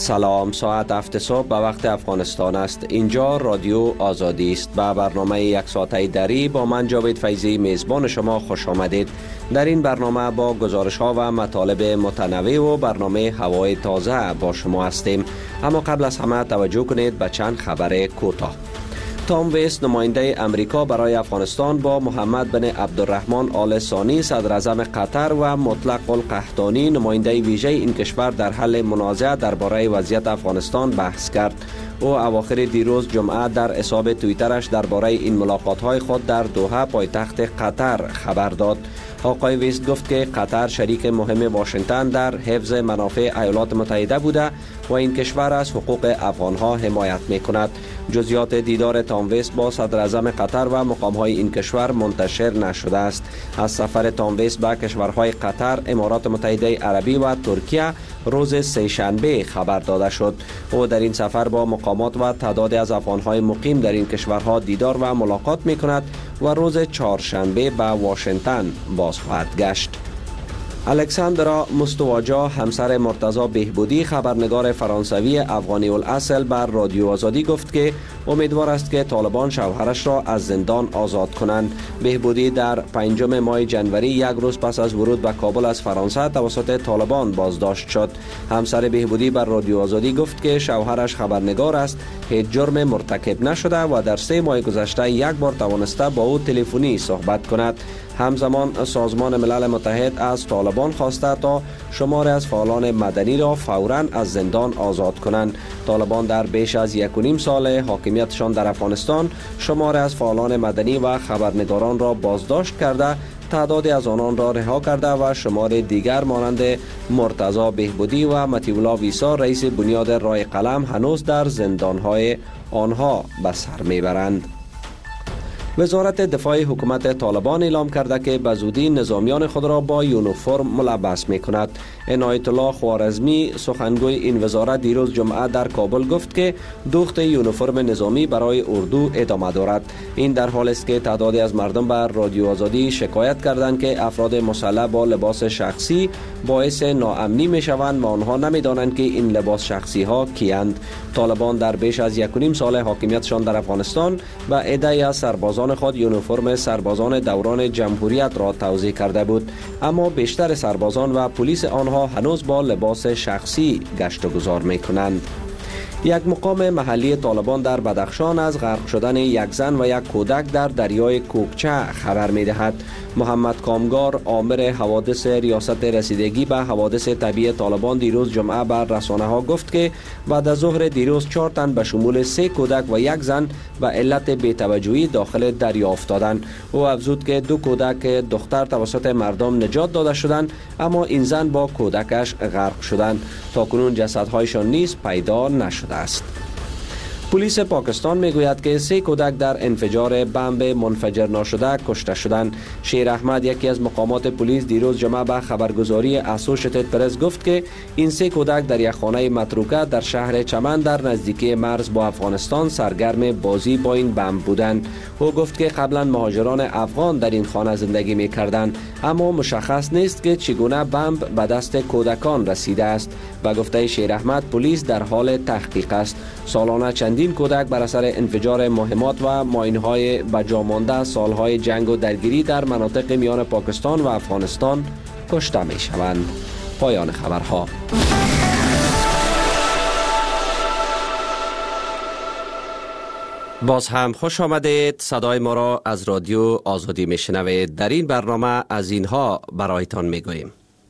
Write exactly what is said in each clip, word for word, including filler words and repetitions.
سلام، ساعت هفت صبح به وقت افغانستان است. اینجا رادیو آزادی است. به برنامه یک ساعته دری با من جاوید فیضی میزبان شما خوش آمدید. در این برنامه با گزارش ها و مطالب متنوع و برنامه هوای تازه با شما هستیم. اما قبل از همه توجه کنید به چند خبر کوتاه. تام ویس نماینده امریکا برای افغانستان با محمد بن عبدالرحمن آل ثانی صدر اعظم قطر و مطلق القحطانی نماینده ویژه این کشور در حل منازعه درباره وضعیت افغانستان بحث کرد. او اواخر دیروز جمعه در حساب توییترش درباره این ملاقات‌های خود در دوحه پایتخت قطر خبر داد. آقای ویس گفت که قطر شریک مهم واشنگتن در حفظ منافع ایالات متحده بوده و این کشور از حقوق افغانها حمایت می‌کند. جزئیات دیدار تام ویس با صدر اعظم قطر و مقام‌های این کشور منتشر نشده است. از سفر تام ویس به کشورهای قطر، امارات متحده عربی و ترکیه روز سه‌شنبه خبر داده شد. او در این سفر با مقامات و تعدادی از افغان‌های مقیم در این کشورها دیدار و ملاقات می‌کند و روز چهارشنبه به واشنگتن باز خواهد گشت. الکساندرا مستواجا همسر مرتضی بهبودی خبرنگار فرانسوی افغانی الاصل بر رادیو آزادی گفت که امیدوار است که طالبان شوهرش را از زندان آزاد کنند. بهبودی در پنجم ماه جنوری یک روز پس از ورود به کابل از فرانسه توسط طالبان بازداشت شد. همسر بهبودی بر رادیو آزادی گفت که شوهرش خبرنگار است، هیچ جرم مرتکب نشده و در سه ماه گذشته یک بار توانسته با او تلفنی صحبت کند. همزمان سازمان ملل متحد از طالبان خواسته تا شماری از فعالان مدنی را فوراً از زندان آزاد کنند. طالبان در بیش از یک و نیم سال حاکمیتشان در افغانستان شماری از فعالان مدنی و خبرنگاران را بازداشت کرده، تعدادی از آنان را رها کرده و شمار دیگر مانند مرتضی بهبودی و مطیع الله ویسا رئیس بنیاد رای قلم هنوز در زندانهای آنها به سر میبرند. وزارت دفاع حکومت طالبان اعلام کرده که به زودی نظامیان خود را با یونیفرم ملبس می کند. عنایت الله خوارزمی سخنگوی این وزارت دیروز جمعه در کابل گفت که دوخت یونیفرم نظامی برای اردو ادامه دارد. این در حالی است که تعدادی از مردم بر رادیو آزادی شکایت کردند که افراد مسلح با لباس شخصی باعث ناامنی می شوند و آنها نمی دانند که این لباس شخصی ها کیند. طالبان در بیش از یک و نیم سال حاکمیتشان در افغانستان و عده‌ای از سربازان خود یونیفرم سربازان دوران جمهوریت را توزیع کرده بود، اما بیشتر سربازان و پلیس آنها هنوز با لباس شخصی گشت و گذار می کنند. یک مقام محلی طالبان در بدخشان از غرق شدن یک زن و یک کودک در دریای کوکچه خبر می دهد. محمد کامگار آمر حوادث ریاست رسیدگی به حوادث طبیعی طالبان دیروز جمعه بر رسانه ها گفت که بعد از ظهر دیروز چهار تن به شمول سه کودک و یک زن به علت بی‌توجهی داخل دریا افتادند. او افزود که دو کودک دختر توسط مردم نجات داده شدند، اما این زن با کودکش غرق شدند. تاکنون جسدهایشان نیز پیدا نشده است. پلیس پاکستان میگوید که سه کودک در انفجار بمب منفجر ناشده کشته شدند. شیر احمد یکی از مقامات پلیس دیروز جمعه به خبرگزاری اسوشیتد پرس گفت که این سه کودک در یک خانه متروکه در شهر چمن در نزدیکی مرز با افغانستان سرگرم بازی با این بمب بودند. او گفت که قبلا مهاجران افغان در این خانه زندگی میکردند، اما مشخص نیست که چگونه بمب به دست کودکان رسیده است. به گفته شیر احمد پلیس در حال تحقیق است. سالانه چندین کودک بر اثر انفجار مهمات و ماین‌های بجامانده سالهای جنگ و درگیری در مناطق میان پاکستان و افغانستان کشته می شوند. پایان خبرها. باز هم خوش آمدید. صدای ما را از رادیو آزادی می شنوید. در این برنامه از اینها برایتان می گوییم.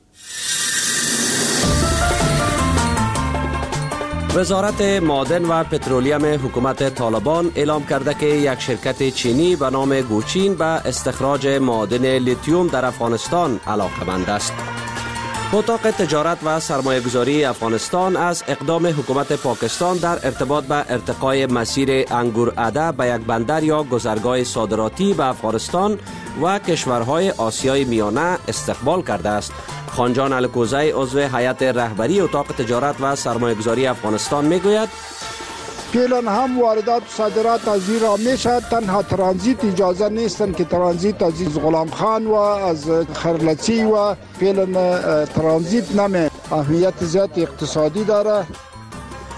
وزارت معادن و پترولیم حکومت طالبان اعلام کرده که یک شرکت چینی به نام گوچین به استخراج معادن لیتیوم در افغانستان علاقه‌مند است. اتاق تجارت و سرمایه‌گذاری افغانستان از اقدام حکومت پاکستان در ارتباط به ارتقای مسیر انگورعده به یک بندر یا گذرگاه صادراتی به افغانستان و کشورهای آسیای میانه استقبال کرده است. خانجان الکوزی عضو هیئت رهبری اتاق تجارت و سرمایه‌گذاری افغانستان میگوید فعلا هم واردات و صادرات از ایران میشه، تنها ترانزیت اجازه نیستن که ترانزیت از غلام خان و از خرلچی و فعلا ترانزیت نمی اهمیت زیاد اقتصادی داره.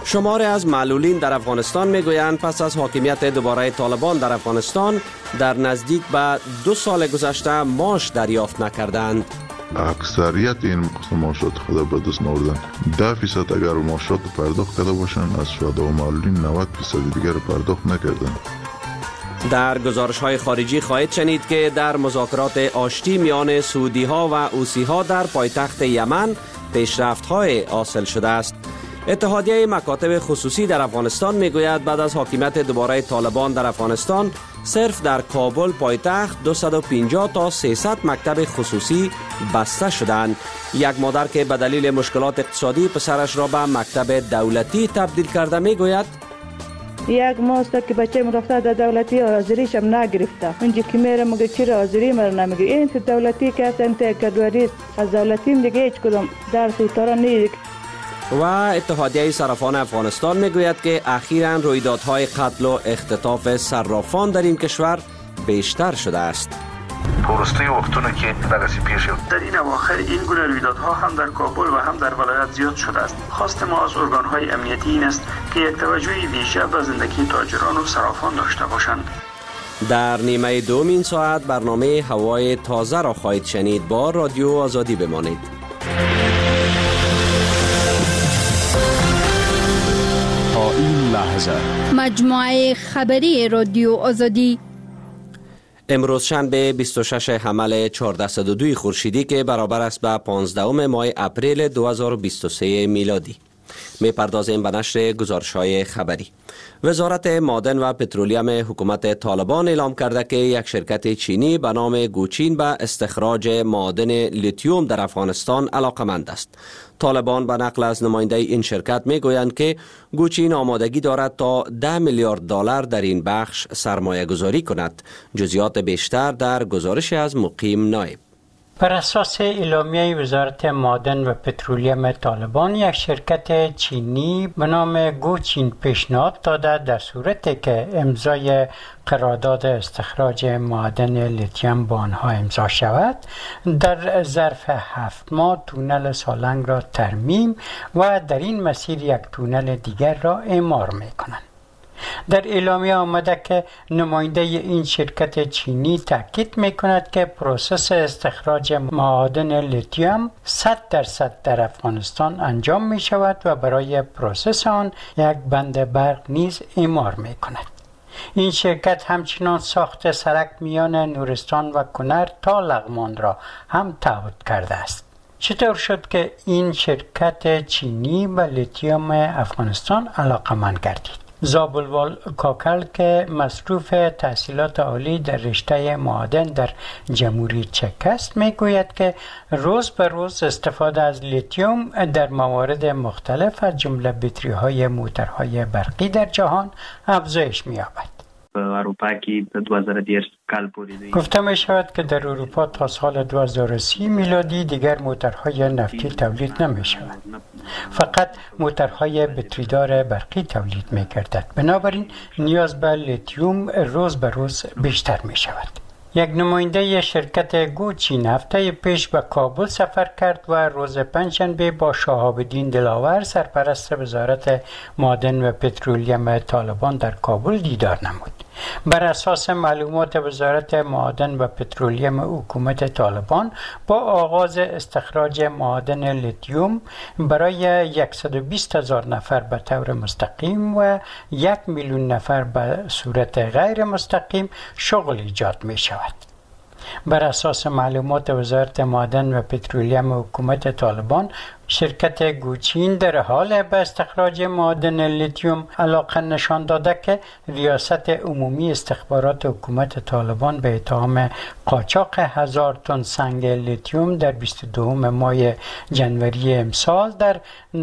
شماری از معلولین در افغانستان میگویند پس از حاکمیت دوباره طالبان در افغانستان در نزدیک به دو سال گذشته معاش دریافت نکردند. اکثریت این قسم معاشات خود به دست نوردن. ده فیصد اگر معاشات پرداخت کرده باشند، از شهدا و معلولین نود فیصد دیگر پرداخت نکردند. در گزارش های خارجی خواهید شنید که در مذاکرات آشتی میان سعودی ها و حوثی ها در پایتخت یمن پیشرفت های حاصل شده است. اتحادیه مکاتب خصوصی در افغانستان میگوید بعد از حاکمیت دوباره طالبان در افغانستان صرف در کابل پایتخت دویست و پنجاه تا سیصد مکتب خصوصی بسته شدند. یک مادر که به دلیل مشکلات اقتصادی پسرش را به مکتب دولتی تبدیل کرده میگوید یک ماست که بچه مرفته در دولتی حاضریش هم نگرفته. اونجا که میره مگه چرا حاضری مرا نمیگه؟ این تو دولتی که هست انت کدوری از دولتیم دیگه هیچ کدام درس اوتارا نیست. و اتحادیه صرافان افغانستان میگوید که اخیراً رویدادهای قتل و اختطاف صرافان در این کشور بیشتر شده است. پرسته وقتونه که دغسی پیش شد. در این اواخر این گونه رویدادها هم در کابل و هم در ولایت زیاد شده است. خواست ما از ارگان‌های امنیتی این است که یک توجهی ویژه به زندگی تاجران و صرافان داشته باشند. در نیمه دوم این ساعت برنامه هوای تازه را خواهید شنید. با رادیو آزادی بمانید. تا این لحظه مجموعه خبری رادیو آزادی امروز شنبه بیست و شش حمل چهارصد و دو خورشیدی که برابر است به پانزدهم ماه اپریل دو هزار و بیست و سه میلادی. می پردازیم به نشر گزارش‌های خبری. وزارت معدن و پترولیم حکومت طالبان اعلام کرده که یک شرکت چینی به نام گوچین به استخراج معدن لیتیوم در افغانستان علاقمند است. طالبان به نقل از نماینده این شرکت می گویند که گوچین آمادگی دارد تا ده میلیارد دلار در این بخش سرمایه گذاری کند. جزئیات بیشتر در گزارش از مقیم نایب. بر اساس اعلامیه وزارت معدن و پترولیم طالبان، یک شرکت چینی به نام گوچین پیشنهاد داده در صورتی که امضای قرارداد استخراج معدن لیتیم با آنها امضا شود، در ظرف هفت ماه تونل سالنگ را ترمیم و در این مسیر یک تونل دیگر را اعمار می کنند. در اعلامیه آمده که نماینده این شرکت چینی تاکید می کند که پروسس استخراج معادن لیتیم صد درصد در افغانستان انجام می شود و برای پروسس آن یک بند برق نیز اعمار می کند. این شرکت همچنان ساخت سرک میان نورستان و کنر تا لغمان را هم تعهد کرده است. چطور شد که این شرکت چینی به لیتیم افغانستان علاقمند گردید؟ زابلوال کاکل که مصروف تحصیلات عالی در رشته معادن در جمهوری چک است میگوید که روز به روز استفاده از لیتیوم در موارد مختلف از جمله بطری های موترهای برقی در جهان افزایش می‌یابد. اروپا کې دو هزار و بیست کال پورې گفته می شود که در اروپا تا سال دو هزار و سی میلادی دیگر موترهای نفتی تولید نمی شود. فقط موترهای بطریدار برقی تولید می گردد. بنابراین نیاز به لیتیوم روز به روز بیشتر می شود. یک نماینده شرکت گوچین هفته پیش به کابل سفر کرد و روز پنجشنبه با شهاب الدین دلاور سرپرست وزارت معدن و پترولیم طالبان در کابل دیدار نمود. بر اساس معلومات وزارت معدن و پترولیم حکومت طالبان، با آغاز استخراج معدن لیتیوم برای صد و بیست هزار نفر به طور مستقیم و یک میلیون نفر به صورت غیر مستقیم شغل ایجاد می شود. بر اساس معلومات وزارت معدن و پترولیم حکومت طالبان، شرکت گوچین در حال به استخراج معدن لیتیوم علاقه نشان داده که ریاست عمومی استخبارات حکومت طالبان به اتهام قاچاق هزار تن سنگ لیتیوم در بیست و دوم ماه جنوری امسال در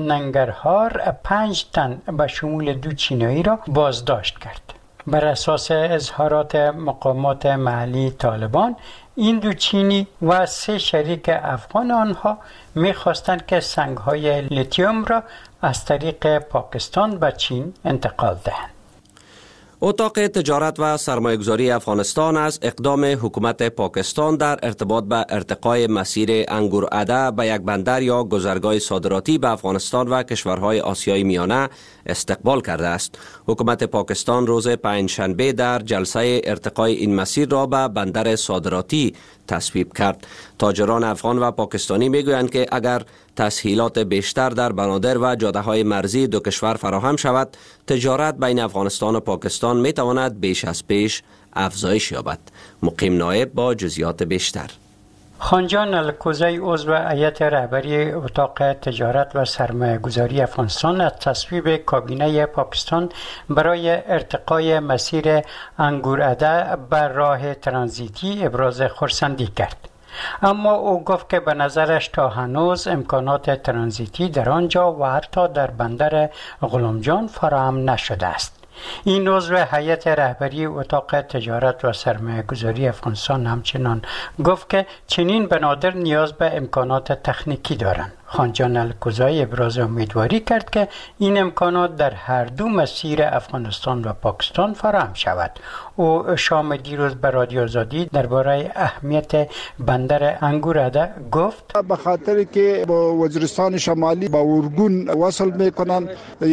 ننگرهار پنج تن به شمول دو چینایی را بازداشت کرد. بر اساس اظهارات مقامات محلی طالبان، این دو چینی و سه شریک افغان آنها می‌خواستند که سنگ‌های لیتیوم را از طریق پاکستان به چین انتقال دهند. اتاق تجارت و سرمایه‌گذاری افغانستان از اقدام حکومت پاکستان در ارتباط به ارتقای مسیر انگورعده به یک بندر یا گذرگاه صادراتی به افغانستان و کشورهای آسیای میانه استقبال کرده است. حکومت پاکستان روز پنجشنبه در جلسه ارتقای این مسیر را به بندر صادراتی تصویب کرد. تاجران افغان و پاکستانی میگویند که اگر تسهیلات بیشتر در بنادر و جاده‌های مرزی دو کشور فراهم شود، تجارت بین افغانستان و پاکستان می تواند بیش از پیش افزایش یابد. مقیم نایب با جزئیات بیشتر. خانجان الکوزی عضو هیئت رهبری اتاق تجارت و سرمایه‌گذاری افغانستان از تصویب کابینه پاکستان برای ارتقای مسیر انگورعده بر راه ترانزیتی ابراز خرسندی کرد. اما او گفت که به نظرش تا هنوز امکانات ترانزیتی در آنجا و حتی در بندر غلامجان فراهم نشده است. این عضو هیئت رهبری اتاق تجارت و سرمایه‌گذاری افغانستان همچنان گفت که چنین بنادر نیاز به امکانات تکنیکی دارند. خانجان الکوزی ابراز امیدواری کرد که این امکانات در هر دو مسیر افغانستان و پاکستان فراهم شود. او شام دیروز به رادیو آزادی درباره اهمیت بندر انگورعده گفت به خاطر که با وزیرستان شمالی با اورگون وصل میکنن،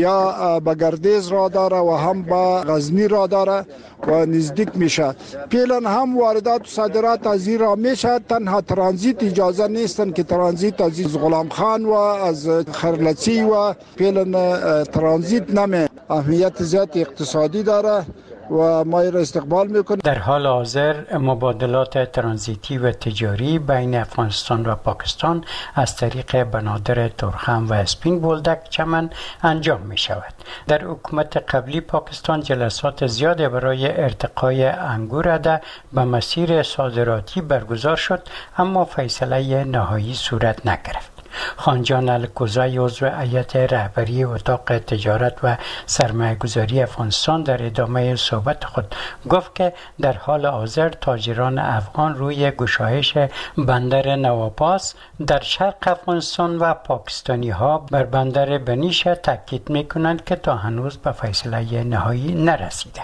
یا به گردیز را داره و هم با غزنی را داره و نزدیک میشه. پیلن هم واردات و صادرات از این را میشه، تنها ترانزیت اجازه نیستن که ترانزیت از غلام خان و از خرلچی و پیلن ترانزیت نمی. اهمیت زیاد اقتصادی داره و ما را استقبال میکنیم. در حال حاضر مبادلات ترانزیتی و تجاری بین افغانستان و پاکستان از طریق بنادر تورخم و اسپین بولدک چمن انجام می شود. در حکومت قبلی پاکستان جلسات زیاد برای ارتقای انگورعده به مسیر صادراتی برگزار شد، اما فیصله نهایی صورت نگرفت. خانجان الکوزی عضو هیئت رهبری اتاق تجارت و سرمایه‌گذاری افغانستان در ادامه صحبت خود گفت که در حال حاضر تاجران افغان روی گشایش بندر نواباس در شرق افغانستان و پاکستانی ها بر بندر بنیش تاکید می‌کنند که تا هنوز به فیصله نهایی نرسیده.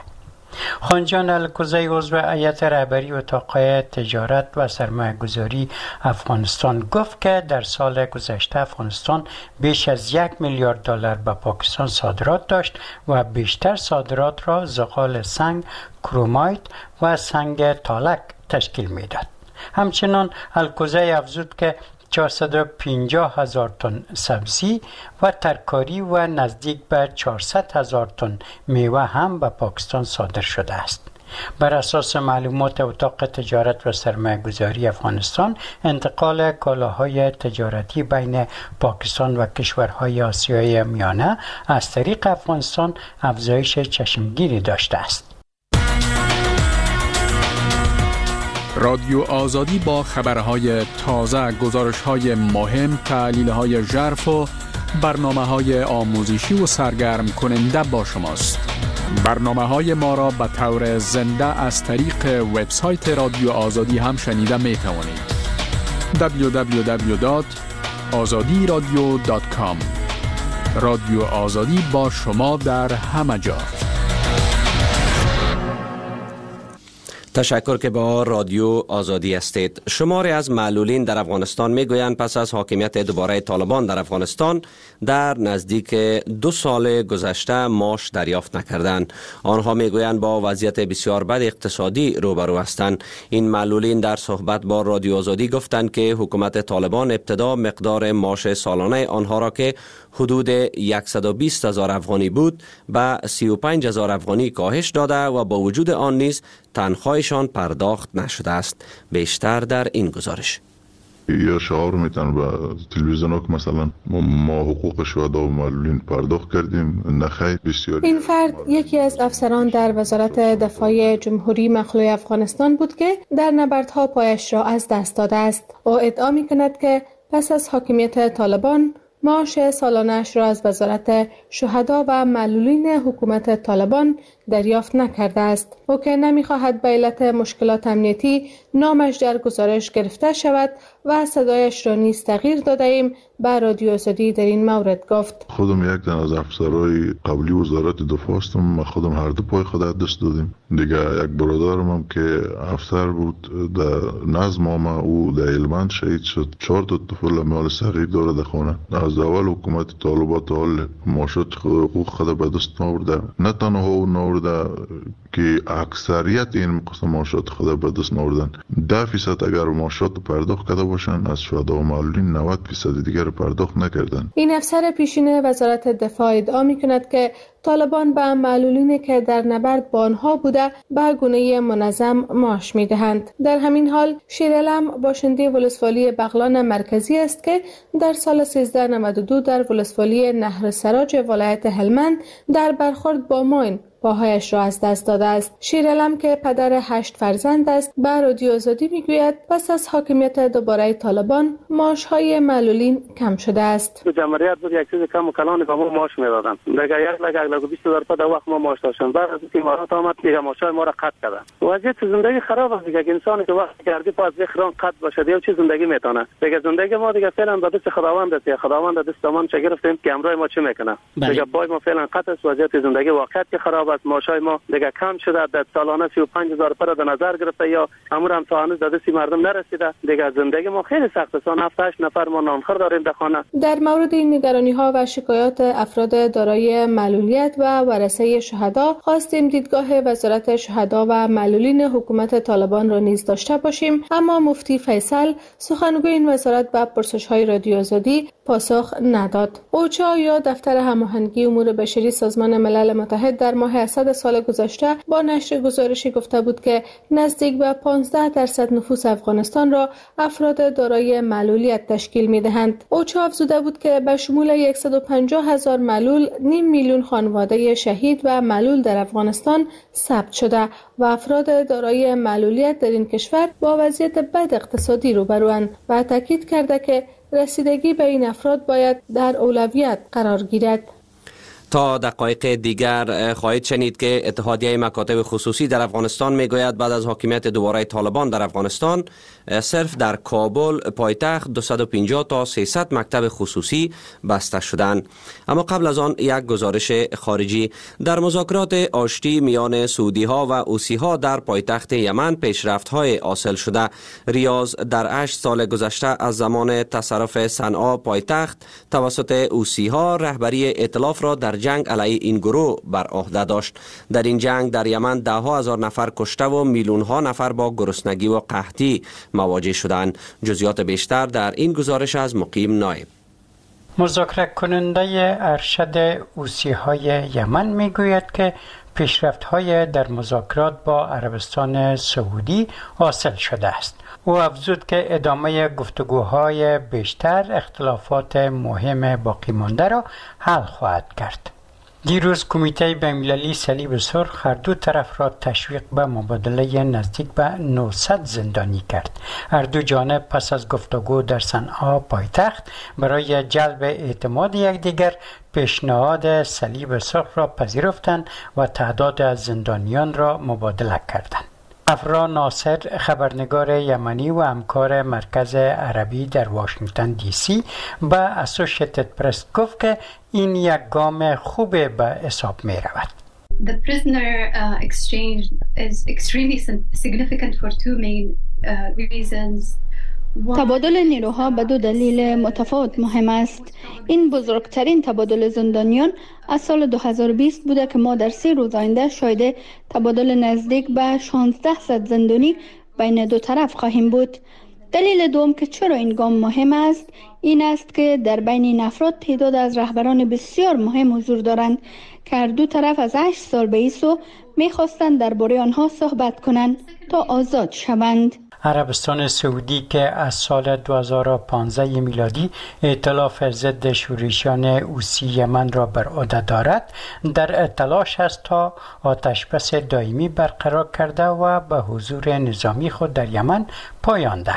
خانجان الکوزی عضو هیئت رهبری اتاق تجارت و سرمایه‌گذاری افغانستان گفت که در سال گذشته افغانستان بیش از یک میلیارد دلار به پاکستان صادرات داشت و بیشتر صادرات را زغال سنگ، کرومایت و سنگ تالک تشکیل میداد. همچنان الکوزی افزود که چهارصد و پنجاه هزار تن سبزی و ترکاری و نزدیک به چهارصد هزار تن میوه هم به پاکستان صادر شده است. بر اساس معلومات اتاق تجارت و سرمایه‌گذاری افغانستان، انتقال کالاهای تجارتی بین پاکستان و کشورهای آسیای میانه از طریق افغانستان افزایش چشمگیری داشته است. رادیو آزادی با خبرهای تازه، گزارش‌های مهم، تحلیل‌های ژرف و برنامه‌های آموزشی و سرگرم کننده با شماست. برنامه‌های ما را به طور زنده از طریق وبسایت رادیو آزادی هم شنیده می‌توانید. دبلیو دبلیو دبلیو دات آزادی رادیو دات کام. رادیو آزادی با شما در همه جا. تشکر که با رادیو آزادی هستید. شماری از معلولین در افغانستان میگویند پس از حاکمیت دوباره طالبان در افغانستان در نزدیک دو سال گذشته معاش دریافت نکردند. آنها میگویند با وضعیت بسیار بد اقتصادی روبرو هستند. این معلولین در صحبت با رادیو آزادی گفتند که حکومت طالبان ابتدا مقدار معاش سالانه آنها را که حدود صد و بیست هزار افغانی بود به سی و پنج هزار افغانی کاهش داده و با وجود آن نیز تنخواهشان پرداخت نشده است. بیشتر در این گزارش. یا شعار میتن به تلویزیون ها که مثلا ما حقوق شهدا و معلولین پرداخت کردیم، نخیر بسیار. این فرد یکی از افسران در وزارت دفاع جمهوری مخلوع افغانستان بود که در نبردها پایش را از دست داده است. او ادعا میکند که پس از حاکمیت طالبان معاش سالانه‌اش را از وزارت شهدا و معلولین حکومت طالبان دریافت نکرده است. او که نمی‌خواهد به علت مشکلات امنیتی نامش در گزارش گرفته شود و صدایش را نیز تغییر داده ایم، به رادیو آزادی در این مورد گفت: خودم یک تن از افسرهای قبلی وزارت دفاع هستم. ما خودم هر دو پای خود دست دادیم. دیگه یک برادرم هم که افسر بود در نظم ما، او در هلمند شهید شد. چهار تا طفل مال صغیر داره در خانه. از اول حکومت طالبات حال معاشات حقوق خود به دست آورده. نه تنها او آورده که اکثریت این قسم معاشات خود به دست آوردن. ده فیصد اگر معاشات پرداخت کرده باشن، از شهدا و معلولین نود فیصد دیگر پرداخت نکردن. این افسر پیشین وزارت دفاع ادعا می‌کند که طالبان به معلولینی که در نبرد با آنها بوده به گونه منظم معاش می‌دهند. در همین حال شیرعلم باشنده ولسوالی بغلان مرکزی است که در سال سیزده نود و دو در ولسوالی نهر سراج ولایت هلمند در برخورد با ماین پاهایش را از دست داده است. شیرعلم که پدر هشت فرزند است به رادیو آزادی میگوید پس از حاکمیت دوباره طالبان معاش‌های معلولین کم شده است. تو جمهوریت بود یک چیز کم و کلان به ما معاش میدادن. دیگه یک لک یک لک بیست هزار تا در وقت ما معاش داشتیم. بعد از اینکه امارات آمد دیگه معاشای ما را قطع کردن. وضعیت زندگی خراب است دیگه. انسانی که وقت کردی پاس بخران قطع باشه دیگه چه زندگی میتونه. دیگه زندگی ما دیگه فعلا به دست خداوند است. خداوند دست ما چه گرفتیم که امروز ما چه میکنه. دیگه پای ما فعلا قطع است. وضعیت زندگی واقعا که خراب است. معاشای ما دیگه کم شده. در سالانه سی و پنج هزار پر در نظر گرفته یا امور هم تا هنوز دست مردم نرسیده. دیگه زندگی ما خیلی سخت است. هفت هشت نفر ما نانخور داریم در خانه. در مورد این نگرانی‌ها و شکایات افراد دارای معلولیت و ورثه شهدا خواستیم دیدگاه وزارت شهدا و معلولین حکومت طالبان را نیز داشته باشیم، اما مفتی فیصل سخنگوی این وزارت به پرسش‌های رادیو آزادی پاسخ نداد. اوچا یا دفتر هماهنگی امور بشری سازمان ملل متحد در ماه اسد سال گذشته با نشر گزارشی گفته بود که نزدیک به پانزده درصد نفوس افغانستان را افراد دارای معلولیت تشکیل می‌دهند. اوچا افزوده بود که به شمول صد و پنجاه هزار معلول نیم میلیون خانواده شهید و معلول در افغانستان ثبت شده و افراد دارای معلولیت در این کشور با وضعیت بد اقتصادی روبروند و تاکید کرده که رسیدگی به این افراد باید در اولویت قرار گیرد. تا دقایق دیگر خواهید شنید که اتحادیه مکاتب خصوصی در افغانستان میگوید بعد از حاکمیت دوباره طالبان در افغانستان صرف در کابل پایتخت دویست و پنجاه تا سیصد مکتب خصوصی بسته شدند. اما قبل از آن یک گزارش خارجی: در مذاکرات آشتی میان سعودی ها و حوثی ها در پایتخت یمن پیشرفت های حاصل شده. ریاض در هشت سال گذشته از زمان تصرف صنعا پایتخت توسط حوثی ها رهبری ائتلاف را در جنگ علیه این گروه بر عهده داشت. در این جنگ در یمن ده ها هزار نفر کشته و میلیون ها نفر با گرسنگی و قحطی مواجه شدند. جزئیات بیشتر در این گزارش از مقیم نایب. مذاکره کننده ارشد حوثی های یمن میگوید که پیشرفت های در مذاکرات با عربستان سعودی حاصل شده است. او افزود که ادامه گفتگوهای بیشتر اختلافات مهم باقی مانده را حل خواهد کرد. دیروز کمیته بین‌المللی صلیب سرخ هر دو طرف را تشویق به مبادله نزدیک به نهصد زندانی کرد. هر دو جانب پس از گفتگو در صنعا پایتخت برای جلب اعتماد یکدیگر پیشنهاد صلیب سرخ را پذیرفتند و تعداد از زندانیان را مبادله کردند. افرا ناصر، خبرنگار یمنی و همکار مرکز عربی در واشنگتن دی سی به اسوشییتد پرس گفت که این یک گام خوب به حساب می رود. The prisoner uh, exchange is extremely significant for two main uh, reasons. تبادل نیروها به دو دلیل متفاوت مهم است. این بزرگترین تبادل زندانیان از سال دو هزار و بیست بوده که ما در سه روز آینده شاهد تبادل نزدیک به شانزده زندانی بین دو طرف خواهیم بود. دلیل دوم که چرا این گام مهم است این است که در بین این افراد تعداد از رهبران بسیار مهم حضور دارند که هر دو طرف از هشت سال به این سو می‌خواستند درباره آنها صحبت کنند تا آزاد شوند. عربستان سعودی که از سال دو هزار و پانزده میلادی ائتلاف ضد شورشیان حوثی یمن را بر عهده دارد، در تلاش است تا آتشبس دائمی برقرار کرده و به حضور نظامی خود در یمن پایان دهد.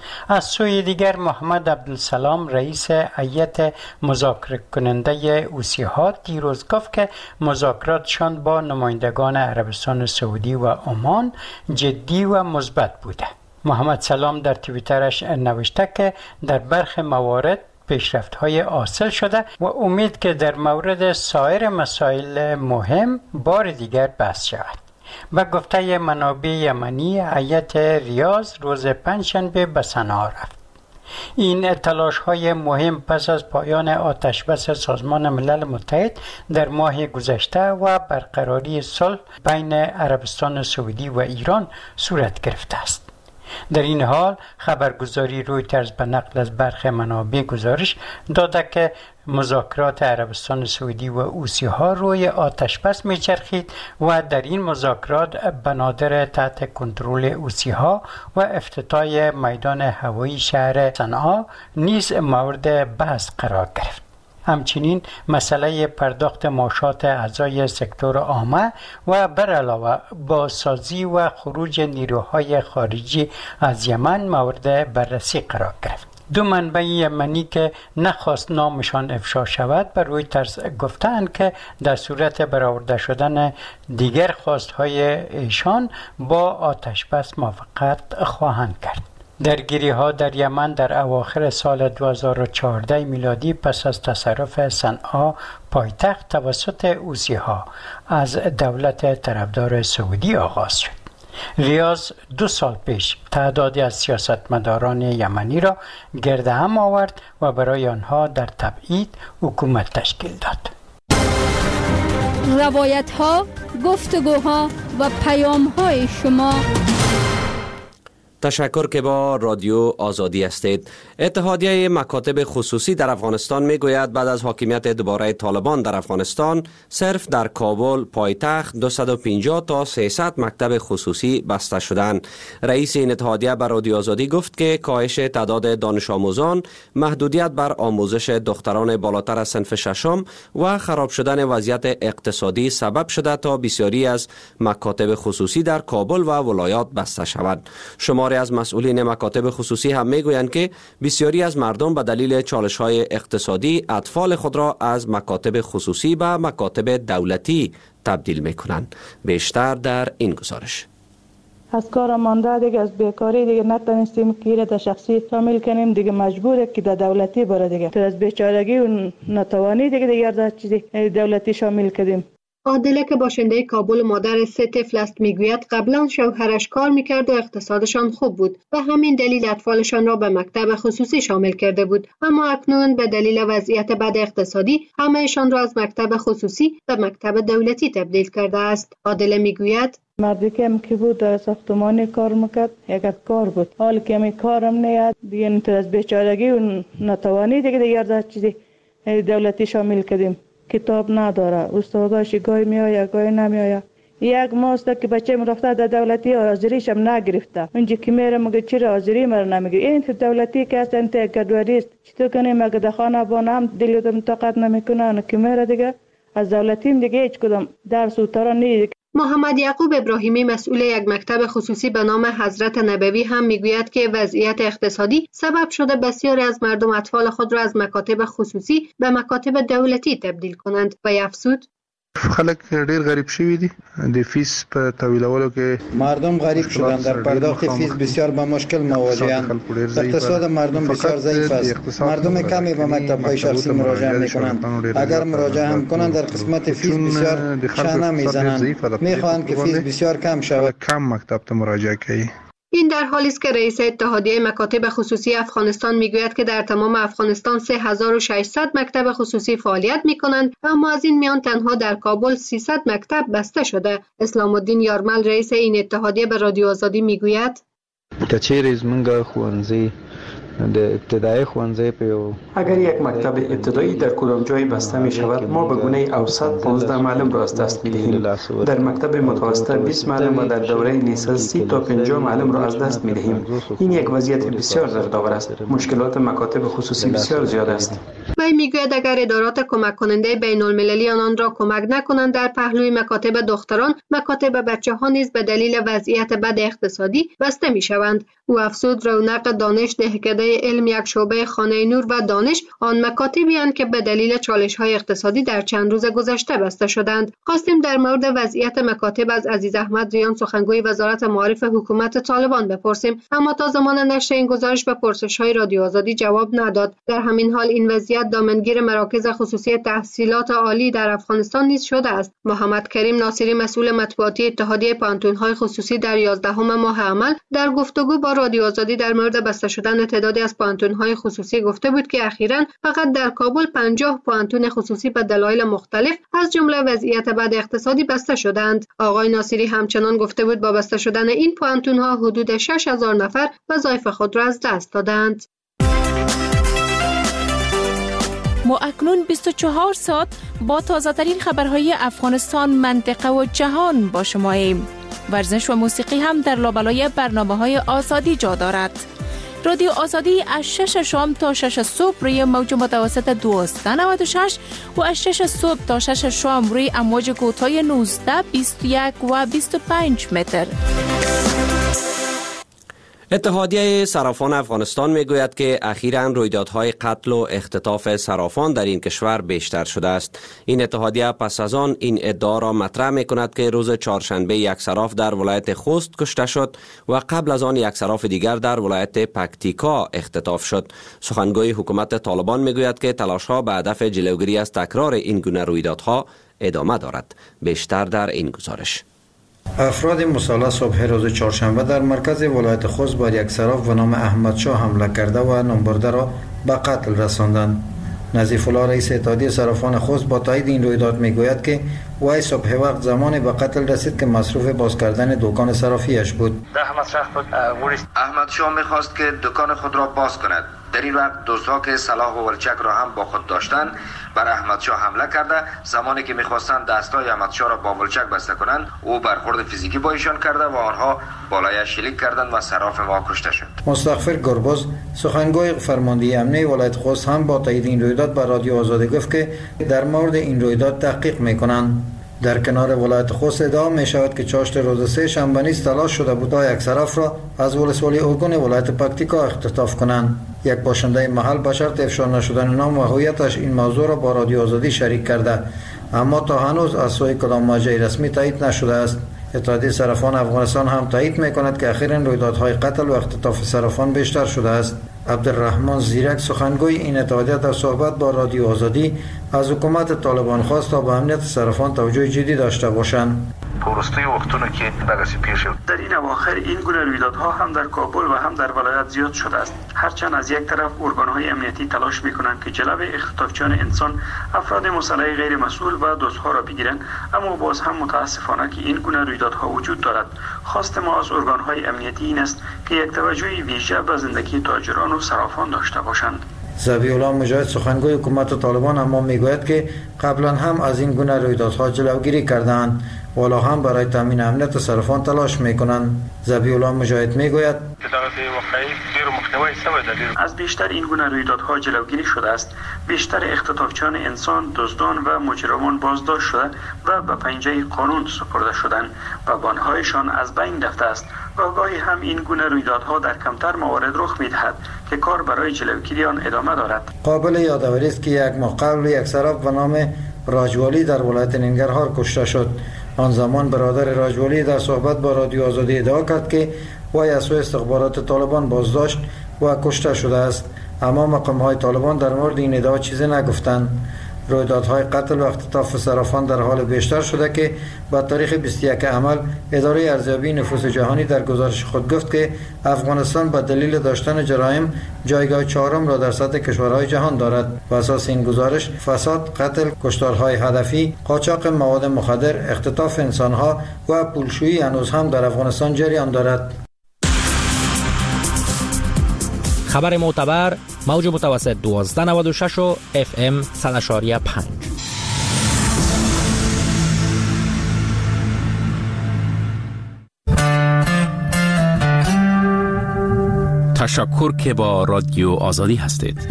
از سوی دیگر محمد عبدالسلام رئیس هیئت مذاکره کننده اوسیها دیروز گفت که مذاکراتشان با نمایندگان عربستان سعودی و عمان جدی و مثبت بوده. محمد سلام در توییترش نوشته که در برخی موارد پیشرفت‌های حاصل شده و امید که در مورد سایر مسائل مهم بار دیگر بحث شود. و گفته منابع یمنی هیئت ریاض روز پنجشنبه به صنعا رفت. این تلاش‌های مهم پس از پایان آتشبس سازمان ملل متحد در ماه گذشته و برقراری صلح بین عربستان سعودی و ایران صورت گرفته است. در این حال خبرگزاری رویترز به نقل از برخی منابع گزارش داده که مذاکرات عربستان سعودی و حوثی‌ها روی آتشبس می‌چرخید و در این مذاکرات بنادر تحت کنترل حوثی‌ها و افتتاح میدان هوایی شهر صنعا نیز مورد بحث قرار گرفت. همچنین مسئله پرداخت معاشات اعضای سکتور عامه و بر علاوه بازسازی و خروج نیروهای خارجی از یمن مورد بررسی قرار گرفت. دو منبع یمنی که نخواست نامشان افشا شود بر رویترز گفتند که در صورت برآورده شدن دیگر خواستهای ایشان با آتشبس موافقت خواهند کرد. درگیری ها در یمن در اواخر سال دو هزار و چهارده میلادی پس از تصرف صنعا پایتخت توسط حوثی ها از دولت طرفدار سعودی آغاز شد. ریاض دو سال پیش تعدادی از سیاستمداران یمنی را گرد هم آورد و برای آنها در تبعید حکومت تشکیل داد. روایت ها، گفتگوها و پیام های شما. تشکر که با رادیو آزادی هستید. اتحادیه مکاتب خصوصی در افغانستان می گوید بعد از حاکمیت دوباره طالبان در افغانستان صرف در کابل پایتخت دویست و پنجاه تا سیصد مکتب خصوصی بسته شدند. رئیس این اتحادیه به رادیو آزادی گفت که کاهش تعداد دانش آموزان، محدودیت بر آموزش دختران بالاتر از صنف ششم و خراب شدن وضعیت اقتصادی سبب شده تا بسیاری از مکاتب خصوصی در کابل و ولایات بسته شود. شما از مسئولین مکاتب خصوصی هم میگویند که بسیاری از مردم به دلیل چالش‌های اقتصادی اطفال خود را از مکاتب خصوصی به مکاتب دولتی تبدیل میکنند. بیشتر در این گزارش. از کار مانده دیگه، از بیکاری دیگه نتونستیم که در شخصی شامل کنیم، دیگه مجبوره که در دولتی بره دیگه. تو از بیچارگی و نتوانی دیگه دیگه در چیزی دولتی شامل کردیم. عادله که باشنده کابل مادر سه طفل است میگوید قبلا شوهرش کار میکرد و اقتصادشان خوب بود و همین دلیل اطفالشان را به مکتب خصوصی شامل کرده بود، اما اکنون به دلیل وضعیت بد اقتصادی همهشان را از مکتب خصوصی به مکتب دولتی تبدیل کرده است. عادله میگوید مردی که هم که بود در ساختمانی کار میکرد، یک کار بود، حال که همی کارم نیاد دیگه تو از بیچارگی و نتوانی دیگه دیگه در چیزی دولتی شامل کردیم. کتاب نداره، استاداش گاهی میآید گاهی نمیآید. یک ماست که بچه من رفته در دولتی حاضریش هم نگرفته، اونجا که میره مگه چرا حاضری مرا نمیگه؟ این دولتی که است انت کدوری است، چطور کنیم مگه در خانه بانه هم دلیتم طاقت نمیکنه که میره دیگه از دولتیم دیگه هیچ کدام درس و ترا نیست. محمد یعقوب ابراهیمی مسئول یک مکتب خصوصی به نام حضرت نبوی هم میگوید که وضعیت اقتصادی سبب شده بسیاری از مردم اطفال خود را از مکاتب خصوصی به مکاتب دولتی تبدیل کنند و افزود خلک ډیر غریب شوی دي د فیس په تحویلولو کې مردم غریب شدن، در پرداخت فیس بسیار با مشکل مواجهند. اقتصاد مردم بسیار ضعیف است. مردم کمی به مکتب‌های شخصی مراجعه می‌کنند. اگر مراجعه هم کنند در قسمت فیس بسیار شانه می‌زنند. می‌خواهند که فیس بسیار کم شود. کم مکتب ته مراجعه کوي. این در حالی است که رئیس اتحادیه مکاتب خصوصی افغانستان میگوید که در تمام افغانستان سه هزار و ششصد مکتب خصوصی فعالیت میکنند، اما از این میان تنها در کابل سیصد مکتب بسته شده. اسلام الدین یارمل رئیس این اتحادیه به رادیو آزادی میگوید کچېرې زمونږ ښوونځي د ابتدایی ښوونځي په یو اگر یک مکتب ابتدایی در کدام جایی بسته می شود، ما به گونه اوسط پانزده معلم را از دست می دهیم. در مکتب متوسط بیست معلم و در دوره لیسانس سی تا پنجاه معلم را از دست می دهیم. این یک وضعیت بسیار دردآور است. مشکلات مکاتب خصوصی بسیار زیاد است. وی میگوید اگر ادارات کمک کننده بین المللی آنان را کمک نکنند در پهلوی مکاتب دختران، مکاتب بچه ها نیز به دلیل وضعیت بد اقتصادی بسته می شوند. او افزود رونق دانش دهکده علم یک شعبه خانه نور و دانش آن مکاتبی اند که به دلیل چالش‌های اقتصادی در چند روز گذشته بسته شدند. خواستیم در مورد وضعیت مکاتب از عزیز احمد ریان سخنگوی وزارت معارف حکومت طالبان بپرسیم، اما تا زمان نشر این گزارش به پرسش‌های رادیو آزادی جواب نداد. در همین حال این وضعیت دامنگیر مراکز خصوصی تحصیلات عالی در افغانستان نیز شده است. محمد کریم ناصری مسئول مطبوعاتی اتحادیه پانتون‌های خصوصی در یازدهم ماه عمل در گفتگو با رادیو آزادی در مورد بسته شدن تعدادی از پانتون‌های خصوصی گفته بود که اخیراً فقط در کابل پنجاه پانتون خصوصی به دلایل مختلف از جمله وضعیت بد اقتصادی بسته شدند. آقای ناصری همچنان گفته بود با بسته شدن این پانتون‌ها حدود شش هزار نفر وظایف خود را از دست دادند. ما اکنون بیست و چهار ساعت با تازه ترین خبرهای افغانستان، منطقه و جهان با شماییم. ورزش و موسیقی هم در لابلای برنامه‌های آزادی جا دارد. رادیو آزادی از شش شام تا شش صبح روی موج متوسط دویست و نود و شش و از شش صبح تا شش شام روی امواج کوتاه نوزده، بیست و یک و بیست و پنج متر. اتحادیه صرافان افغانستان میگوید که اخیراً رویدادهای قتل و اختطاف صرافان در این کشور بیشتر شده است. این اتحادیه پس از آن این ادعا را مطرح میکند که روز چهارشنبه یک صراف در ولایت خوست کشته شد و قبل از آن یک صراف دیگر در ولایت پکتیکا اختطاف شد. سخنگوی حکومت طالبان میگوید که تلاش‌ها به هدف جلوگیری از تکرار این گونه رویدادها ادامه دارد. بیشتر در این گزارش. افراد مسلح صبح روز چهارشنبه در مرکز ولایت خوست بر یک صراف به نام احمد شاه حمله کرده و نامبرده را به قتل رساندند. نظیف الله رئیس اتحادیه صرافان خوست با تایید این رویداد میگوید که وی صبح وقت زمانی به قتل رسید که مصروف باز کردن دکان صرافیش بود. احمد شاه میخواست که دکان خود را باز کند. در این وقت دوستها که سلاح و ولچک را هم با خود داشتند بر احمد شاه حمله کرده. زمانی که میخواستند دستای احمد شاه را با ولچک بسته کنند، او برخورد فیزیکی با ایشان کرده و آنها بالایش شلیک کردند و صراف ما کشته شد. مستغفر گربز سخنگوی فرماندهی امنیه ولایت خوست هم با تایید این رویداد به رادیو آزادی گفت که در مورد این رویداد تحقیق میکنند. در کنار ولایت خوست ادعا می شود که چاشت روز سه شنبه نیز تلاش شده بود تا یک صراف را از ولسوالی اوگون ولایت پکتیکا اختطاف کنند. یک باشنده محل به شرط افشا نشدن نام و هویتش این موضوع را با رادیو آزادی شریک کرده، اما تا هنوز از سوی کدام مرجع رسمی تایید نشده است. اتحادیه صرافان افغانستان هم تایید می کند که اخیراً رویدادهای قتل و اختطاف صرافان بیشتر شده است. عبدالرحمن زیرک سخنگوی این اتحادیه در صحبت با رادیو آزادی از حکومت طالبان خواست تا به امنیت صرافان توجه جدی داشته باشند. پرستی وقتونه که دغسی پیش شد. در این اواخر این گونه رویدادها هم در کابل و هم در ولایت زیاد شده است. هرچند از یک طرف ارگان‌های امنیتی تلاش می‌کنند که جلوی اختطافچیان انسان، افراد مسلح غیر مسئول و دزدها را بگیرند، اما باز هم متاسفانه که این گونه رویدادها وجود دارد. خواست ما از ارگان‌های امنیتی این است که یک توجه ویژه به زندگی تاجران و صرافان داشته باشند. ذبیح الله مجاهد سخنگوی حکومت طالبان اما میگوید که قبلا هم از این گونه رویدادها جلوگیری کردند، والا هم برای تامین امنیت صرافان تلاش میکنند. ذبیح الله مجاهد میگوید از بیشتر این گونه رویدادها جلوگیری شده است. بیشتر اختطافچیان انسان، دزدان و مجرمان بازداشت شده و به پنجه قانون سپرده شدند و بانهایشان از بین رفته است. و گاهی هم این گونه رویدادها در کمتر موارد رخ میدهد که کار برای جلوگیری آن ادامه دارد. قابل یادآوری است که یک ماه قبل یک صراف به نام راجوالی در ولایت ننگرهار کشته شد. آن زمان برادر راجوالی در صحبت با رادیو آزادی ادعا کرد که وی از سوی استخبارات طالبان بازداشت و کشته شده است، اما مقام‌های طالبان در مورد این ادعا چیزی نگفتند. رویدادهای قتل و اختطاف صرافان در حال بیشتر شده که با تاریخ بیست و یک عمل اداره ارزیابی نفوس جهانی در گزارش خود گفت که افغانستان به دلیل داشتن جرایم جایگاه چهارم را در سطح کشورهای جهان دارد. بر اساس این گزارش فساد، قتل، کشتارهای هدفی، قاچاق مواد مخدر، اختطاف انسانها و پولشویی هنوز هم در افغانستان جریان دارد. خبر معتبر موج متوسط دوازده نود و شش و اف ام صد و شش و پنج. تشکر که با رادیو آزادی هستید.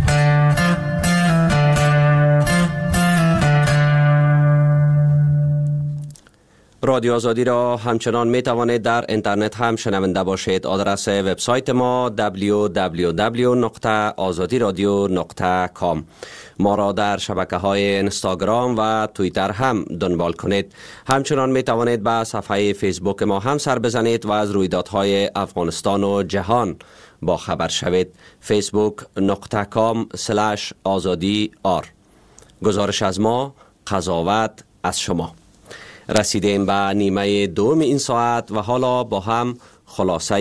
رادیو آزادی را همچنان می توانید در اینترنت هم شنونده باشید. آدرس وبسایت ما دبلیو دبلیو دبلیو نقطه آزادی رادیو نقطه کام. ما را در شبکه های اینستاگرام و توییتر هم دنبال کنید. همچنان می توانید به صفحه فیسبوک ما هم سر بزنید و از رویدادهای افغانستان و جهان با خبر شوید. فیسبوک نقطه کام سلش آزادی آر. گزارش از ما، قضاوت از شما. رسیدیم به نیمه دوم این ساعت و حالا با هم خلاصه